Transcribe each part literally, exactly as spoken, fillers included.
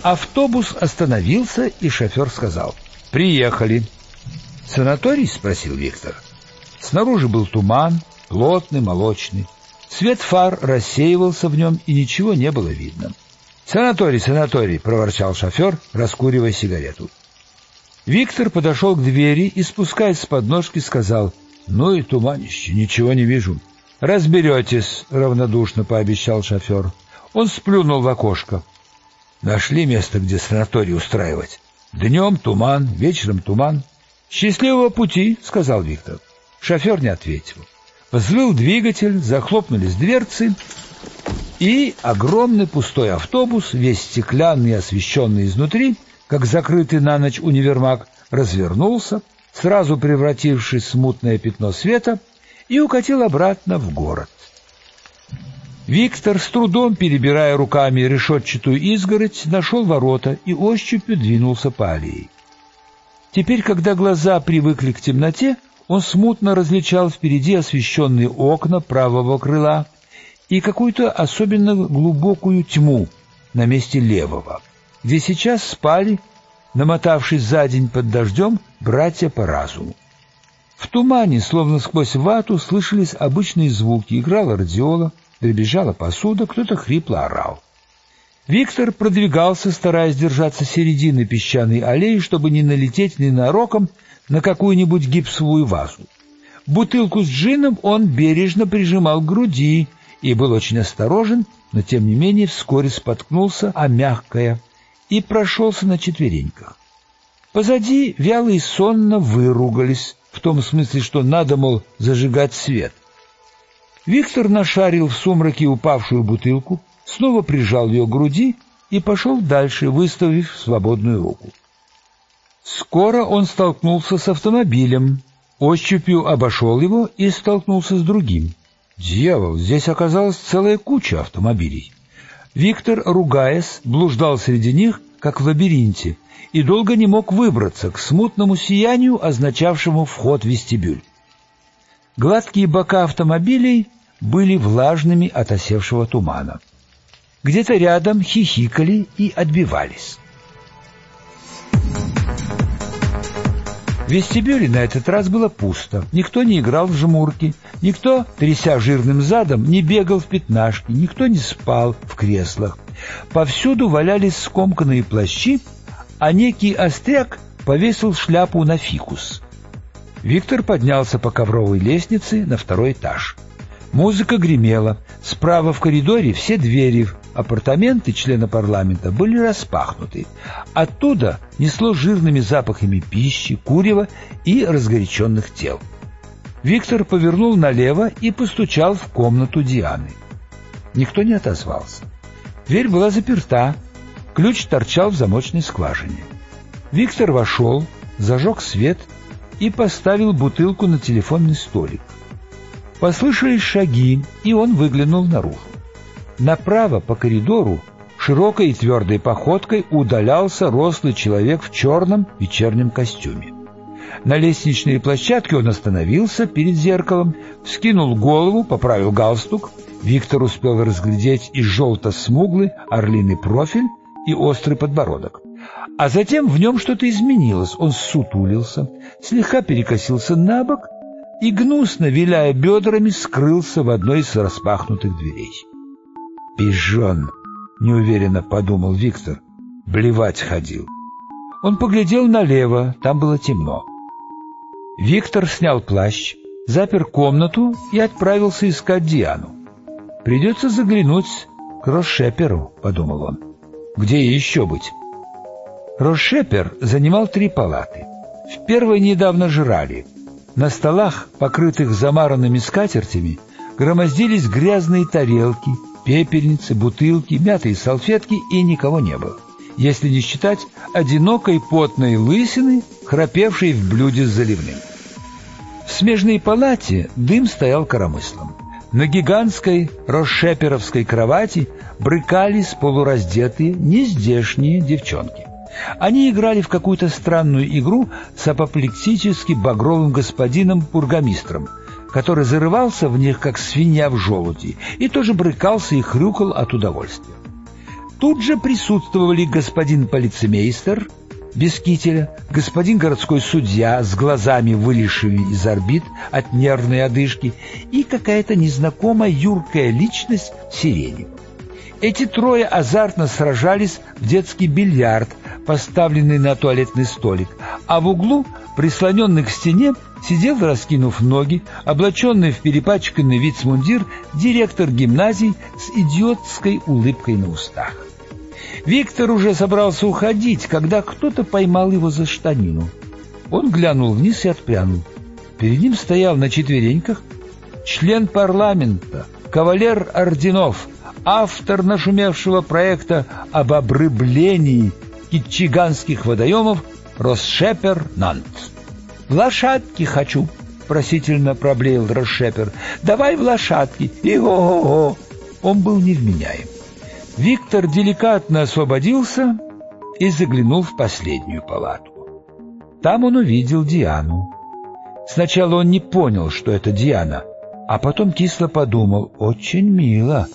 Автобус остановился, и шофер сказал: «Приехали». «Санаторий?» — спросил Виктор. Снаружи был туман, плотный, молочный. Свет фар рассеивался в нем, и ничего не было видно. «Санаторий, санаторий!» — проворчал шофер, раскуривая сигарету. Виктор подошел к двери и, спускаясь с подножки, сказал: «Ну и туманище, ничего не вижу». «Разберетесь», — равнодушно пообещал шофер. Он сплюнул в окошко. «Нашли место, где санаторий устраивать. Днем туман, вечером туман». «Счастливого пути», — сказал Виктор. Шофер не ответил. Взвыл двигатель, захлопнулись дверцы, и огромный пустой автобус, весь стеклянный и освещенный изнутри, как закрытый на ночь универмаг, развернулся, сразу превратившись в смутное пятно света, и укатил обратно в город. Виктор, с трудом перебирая руками решетчатую изгородь, нашел ворота и ощупью двинулся по аллее. Теперь, когда глаза привыкли к темноте, он смутно различал впереди освещенные окна правого крыла и какую-то особенно глубокую тьму на месте левого, где сейчас спали, намотавшись за день под дождем, братья по разуму. В тумане, словно сквозь вату, слышались обычные звуки. Играла радиола, дребезжала посуда, кто-то хрипло орал. Виктор продвигался, стараясь держаться середины песчаной аллеи, чтобы не налететь ненароком на какую-нибудь гипсовую вазу. Бутылку с джином он бережно прижимал к груди и был очень осторожен, но тем не менее вскоре споткнулся о мягкое и прошелся на четвереньках. Позади вяло и сонно выругались, в том смысле, что надо, мол, зажигать свет. Виктор нашарил в сумраке упавшую бутылку, снова прижал ее к груди и пошел дальше, выставив свободную руку. Скоро он столкнулся с автомобилем, ощупью обошел его и столкнулся с другим. Дьявол, здесь оказалась целая куча автомобилей. Виктор, ругаясь, блуждал среди них, как в лабиринте, и долго не мог выбраться к смутному сиянию, означавшему вход в вестибюль. Гладкие бока автомобилей были влажными от осевшего тумана. Где-то рядом хихикали и отбивались. В вестибюле на этот раз было пусто. Никто не играл в жмурки, никто, тряся жирным задом, не бегал в пятнашки, никто не спал в креслах. Повсюду валялись скомканные плащи, а некий остряк повесил шляпу на фикус. Виктор поднялся по ковровой лестнице на второй этаж. Музыка гремела. Справа в коридоре все двери в апартаменты члена парламента были распахнуты. Оттуда несло жирными запахами пищи, курева и разгоряченных тел. Виктор повернул налево и постучал в комнату Дианы. Никто не отозвался. Дверь была заперта, ключ торчал в замочной скважине. Виктор вошел, зажег свет и поставил бутылку на телефонный столик. Послышались шаги, и он выглянул наружу. Направо по коридору широкой и твердой походкой удалялся рослый человек в черном вечернем костюме. На лестничной площадке он остановился перед зеркалом, вскинул голову, поправил галстук. Виктор успел разглядеть и желто-смуглый орлиный профиль, и острый подбородок. А затем в нем что-то изменилось. Он ссутулился, слегка перекосился на бок и, гнусно виляя бедрами, скрылся в одной из распахнутых дверей. «Пижон!» — неуверенно подумал Виктор. «Блевать ходил». Он поглядел налево, там было темно. Виктор снял плащ, запер комнату и отправился искать Диану. «Придется заглянуть к Рошеперу», — подумал он. «Где ей еще быть?» Рошепер занимал три палаты. В первой недавно жрали. На столах, покрытых замаранными скатертями, громоздились грязные тарелки, пепельницы, бутылки, мятые салфетки, и никого не было, если не считать одинокой потной лысины, храпевшей в блюде с заливным. В смежной палате дым стоял коромыслом. На гигантской рошеперовской кровати брыкались полураздетые, нездешние девчонки. Они играли в какую-то странную игру с апоплексически багровым господином-бургомистром, который зарывался в них, как свинья в желуди, и тоже брыкался и хрюкал от удовольствия. Тут же присутствовали господин полицмейстер без кителя, господин городской судья с глазами, вылезшими из орбит от нервной одышки, и какая-то незнакомая юркая личность в сирене. Эти трое азартно сражались в детский бильярд, поставленный на туалетный столик, а в углу, прислоненный к стене, сидел, раскинув ноги, облаченный в перепачканный вицмундир, директор гимназии с идиотской улыбкой на устах. Виктор уже собрался уходить, когда кто-то поймал его за штанину. Он глянул вниз и отпрянул. Перед ним стоял на четвереньках член парламента, кавалер орденов, автор нашумевшего проекта об обрыблении китчиганских водоемов Росшепер Нант. «В лошадки хочу», — просительно проблеял Росшепер. «Давай в лошадки». И о-о-о! Он был невменяем. Виктор деликатно освободился и заглянул в последнюю палатку. Там он увидел Диану. Сначала он не понял, что это Диана, а потом кисло подумал: очень мило.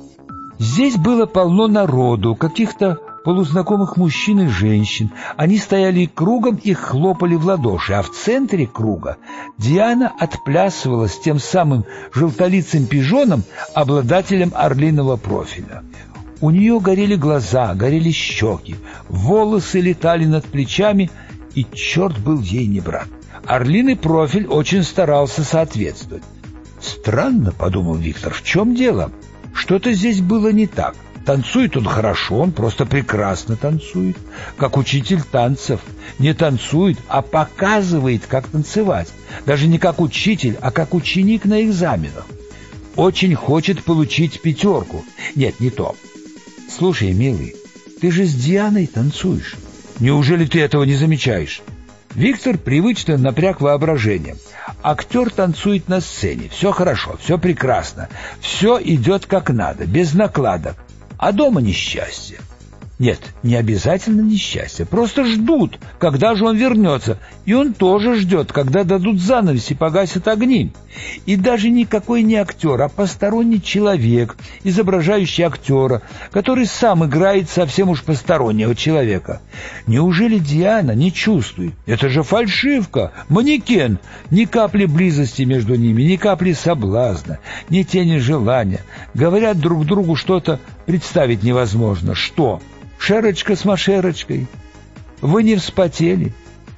Здесь было полно народу, каких-то полузнакомых мужчин и женщин. Они стояли кругом и хлопали в ладоши, а в центре круга Диана отплясывала с тем самым желтолицым пижоном, обладателем орлиного профиля. У нее горели глаза, горели щеки, волосы летали над плечами, и черт был ей не брат. Орлиный профиль очень старался соответствовать. «Странно», — подумал Виктор, — «в чем дело? Что-то здесь было не так. Танцует он хорошо, он просто прекрасно танцует, как учитель танцев. Не танцует, а показывает, как танцевать. Даже не как учитель, а как ученик на экзаменах. Очень хочет получить пятерку. Нет, не то. Слушай, милый, ты же с Дианой танцуешь. Неужели ты этого не замечаешь?» Виктор привычно напряг воображение. Актер танцует на сцене. Все хорошо, все прекрасно. Все идет как надо, без накладок. А дома несчастье. Нет, не обязательно несчастье. Просто ждут, когда же он вернется. И он тоже ждет, когда дадут занавес и погасят огни. И даже никакой не актер, а посторонний человек, изображающий актера, который сам играет совсем уж постороннего человека. Неужели Диана не чувствует? Это же фальшивка, манекен. Ни капли близости между ними, ни капли соблазна, ни тени желания. Говорят друг другу что-то, представить невозможно. Что? Шерочка с машерочкой. Вы не вспотели?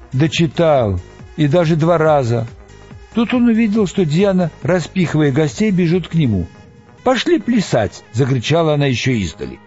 Дочитал. И даже два раза. Тут он увидел, что Диана, распихивая гостей, бежит к нему. «Пошли плясать!» — закричала она еще издали.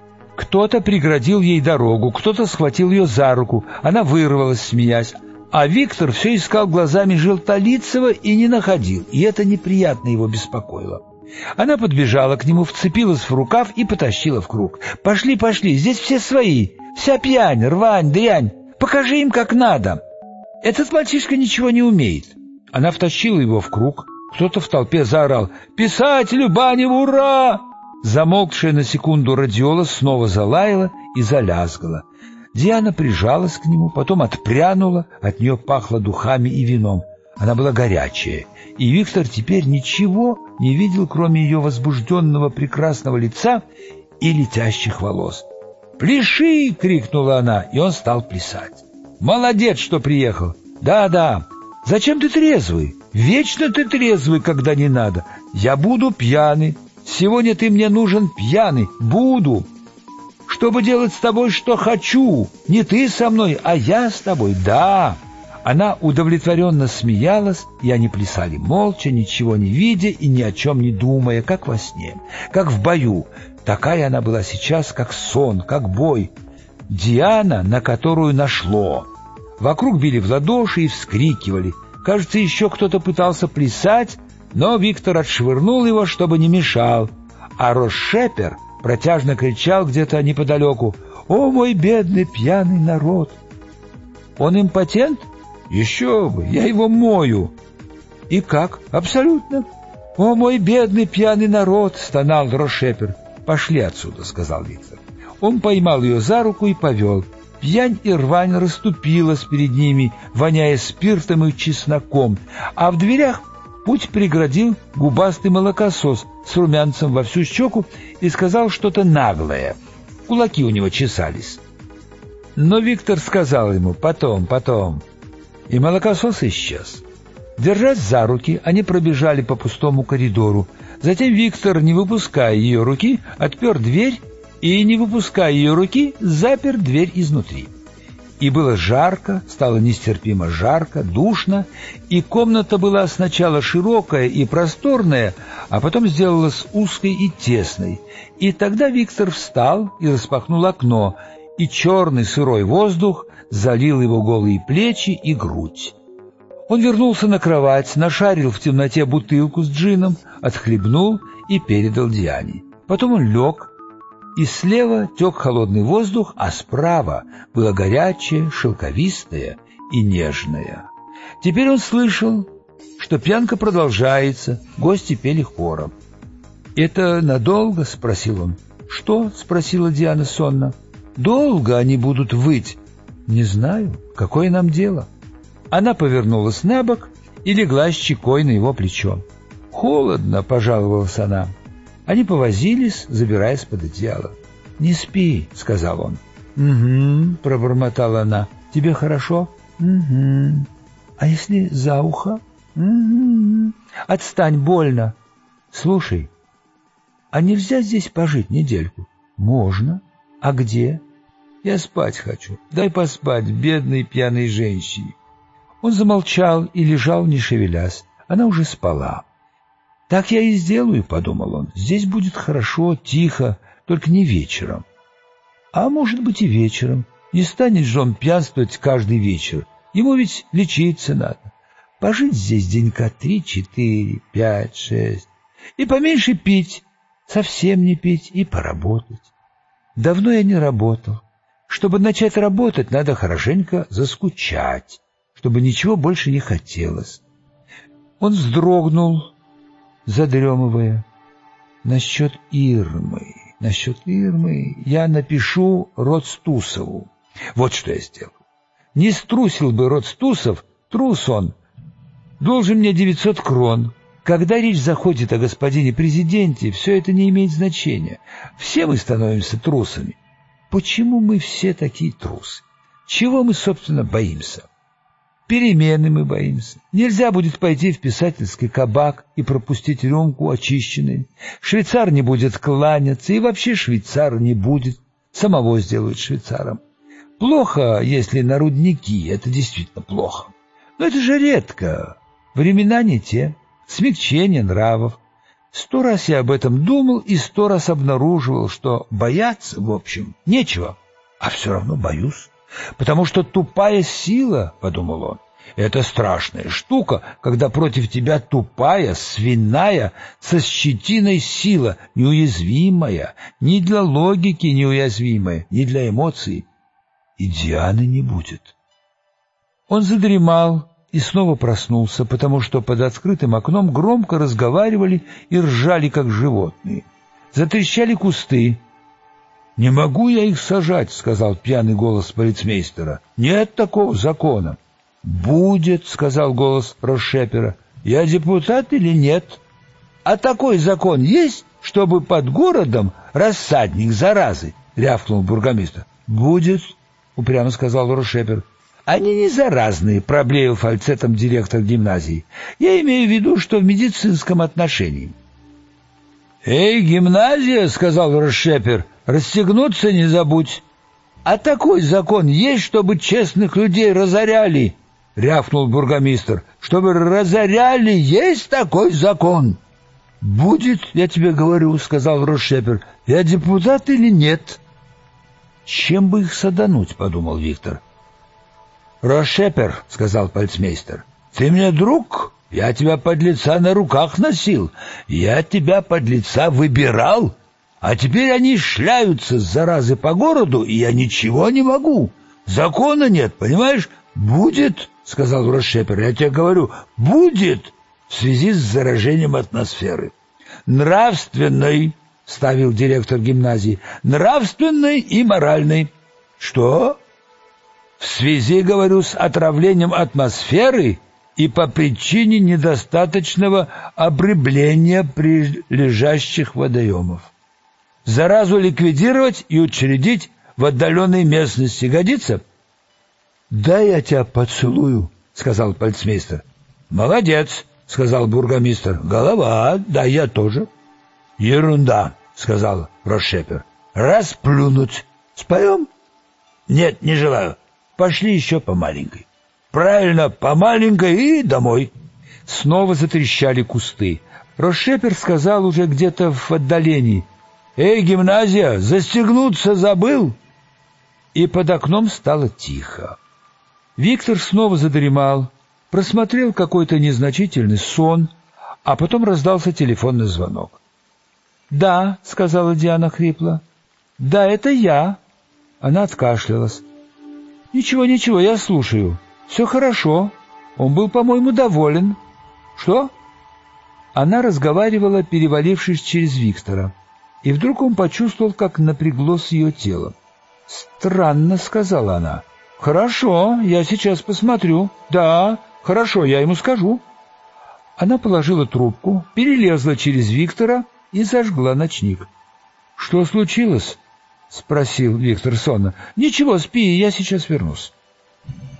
Кто-то преградил ей дорогу, кто-то схватил ее за руку. Она вырвалась, смеясь. А Виктор все искал глазами Желтолицего и не находил, и это неприятно его беспокоило. Она подбежала к нему, вцепилась в рукав и потащила в круг. «Пошли, пошли, здесь все свои, вся пьянь, рвань, дрянь, покажи им, как надо. Этот мальчишка ничего не умеет». Она втащила его в круг, кто-то в толпе заорал: «Писателю Баневу, ура!» Замолкшая на секунду радиола снова залаяла и залязгала. Диана прижалась к нему, потом отпрянула, от нее пахло духами и вином. Она была горячая, и Виктор теперь ничего не видел, кроме ее возбужденного прекрасного лица и летящих волос. «Пляши!» — крикнула она, и он стал плясать. «Молодец, что приехал!» «Да-да! Зачем ты трезвый? Вечно ты трезвый, когда не надо. Я буду пьяный. Сегодня ты мне нужен пьяный. Буду. Чтобы делать с тобой, что хочу. Не ты со мной, а я с тобой. Да!» Она удовлетворенно смеялась, и они плясали молча, ничего не видя и ни о чем не думая, как во сне, как в бою. Такая она была сейчас, как сон, как бой. Диана, на которую нашло. Вокруг били в ладоши и вскрикивали. Кажется, еще кто-то пытался плясать, но Виктор отшвырнул его, чтобы не мешал. А Росшепер протяжно кричал где-то неподалеку: «О, мой бедный пьяный народ!» «Он импотент? Еще бы, я его мою». «И как? Абсолютно». «О, мой бедный пьяный народ!» — стонал Росшепер. «Пошли отсюда», — сказал Виктор. Он поймал ее за руку и повел. Пьянь и рвань расступилась перед ними, воняя спиртом и чесноком, а в дверях путь преградил губастый молокосос с румянцем во всю щеку и сказал что-то наглое. кулаки у него чесались. Но Виктор сказал ему: «Потом, потом». И молокосос исчез. Держась за руки, они пробежали по пустому коридору. Затем Виктор, не выпуская ее руки, отпер дверь и, не выпуская ее руки, запер дверь изнутри. И было жарко, стало нестерпимо жарко, душно, и комната была сначала широкая и просторная, а потом сделалась узкой и тесной. И тогда Виктор встал и распахнул окно, и черный сырой воздух залил его голые плечи и грудь. Он вернулся на кровать, нашарил в темноте бутылку с джином, отхлебнул и передал Диане. Потом он лег, и слева тек холодный воздух, а справа было горячее, шелковистое и нежное. Теперь он слышал, что пьянка продолжается, гости пели хором. «Это надолго?» — спросил он. «Что?» — спросила Диана сонно. «Долго они будут выть?» «Не знаю. Какое нам дело?» Она повернулась на бок и легла щекой на его плечо. «Холодно», — пожаловалась она. Они повозились, забираясь под одеяло. «Не спи», — сказал он. «Угу», — пробормотала она. «Тебе хорошо?» «Угу». «А если за ухо?» «Угу». «Отстань, больно». «Слушай, а нельзя здесь пожить недельку?» «Можно». «А где?» «Я спать хочу. Дай поспать бедной пьяной женщине». Он замолчал и лежал, не шевелясь. Она уже спала. «Так я и сделаю», — подумал он. «Здесь будет хорошо, тихо, только не вечером». А может быть и вечером. Не станет же он пьянствовать каждый вечер. Ему ведь лечиться надо. Пожить здесь денька три, четыре, пять, шесть. И поменьше пить, совсем не пить, и поработать. Давно я не работал. Чтобы начать работать, надо хорошенько заскучать, чтобы ничего больше не хотелось. Он вздрогнул, задремывая. Насчет Ирмы, насчет Ирмы я напишу Родстусову. Вот что я сделал. Не струсил бы Родстусов, трус он, должен мне девятьсот крон. Когда речь заходит о господине президенте, все это не имеет значения. Все мы становимся трусами. Почему мы все такие трусы? Чего мы, собственно, боимся? Перемены мы боимся. Нельзя будет пойти в писательский кабак и пропустить рюмку очищенной. Швейцар не будет кланяться, и вообще швейцар не будет. Самого сделают швейцаром. Плохо, если на рудники, это действительно плохо. Но это же редко. Времена не те. Смягчение нравов. Сто раз я об этом думал и сто раз обнаруживал, что бояться, в общем, нечего. А все равно боюсь. Потому что тупая сила, — подумал он, — это страшная штука, когда против тебя тупая, свиная, со щетиной сила, неуязвимая, ни для логики неуязвимая, ни для эмоций. И Дианы не будет. Он задремал и снова проснулся, потому что под открытым окном громко разговаривали и ржали, как животные. Затрещали кусты. «Не могу я их сажать», — сказал пьяный голос полицмейстера. «Нет такого закона». «Будет», — сказал голос Рошепера. «Я депутат или нет?» «А такой закон есть, чтобы под городом рассадник заразы?» — рявкнул бургомистр. «Будет», — упрямо сказал Рошепер. «Они не заразные», — проблеял фальцетом директор гимназии. «Я имею в виду, что в медицинском отношении». «Эй, гимназия», — сказал Рошепер, — «расстегнуться не забудь». «А такой закон есть, чтобы честных людей разоряли?» — рявкнул бургомистр. «Чтобы разоряли, есть такой закон». «Будет, я тебе говорю», — сказал Рошепер. «Я депутат или нет?» «Чем бы их садануть?» — подумал Виктор. «Рошепер», — сказал полицмейстер, — «ты мне друг? Я тебя, подлеца, на руках носил. Я тебя, подлеца, выбирал. А теперь они шляются с заразы по городу, и я ничего не могу. Закона нет, понимаешь? Будет, — сказал Рошепер, — я тебе говорю, будет в связи с заражением атмосферы. Нравственной, — ставил директор гимназии, — нравственной и моральной. Что? В связи, говорю, с отравлением атмосферы и по причине недостаточного обрыбления прилежащих водоемов. Заразу ликвидировать и учредить в отдаленной местности. Годится? — Да, я тебя поцелую, — сказал полицмейстер. — Молодец, — сказал бургомистр. — Голова, да, я тоже. — Ерунда, — сказал Росшепер. — Расплюнуть. Споем? — Нет, не желаю. Пошли еще по маленькой. — Правильно, по маленькой и домой. Снова затрещали кусты. Росшепер сказал уже где-то в отдалении: «Эй, гимназия, застегнуться забыл?» И под окном стало тихо. Виктор снова задремал, просмотрел какой-то незначительный сон, а потом раздался телефонный звонок. «Да», — сказала Диана хрипло. «Да, это я». Она откашлялась. «Ничего, ничего, я слушаю. Все хорошо. Он был, по-моему, доволен». «Что?» Она разговаривала, перевалившись через Виктора, и вдруг он почувствовал, как напряглось ее тело. «Странно», — сказала она. «Хорошо, я сейчас посмотрю. Да, хорошо, я ему скажу». Она положила трубку, перелезла через Виктора и зажгла ночник. «Что случилось?» — спросил Виктор сонно. «Ничего, спи, я сейчас вернусь».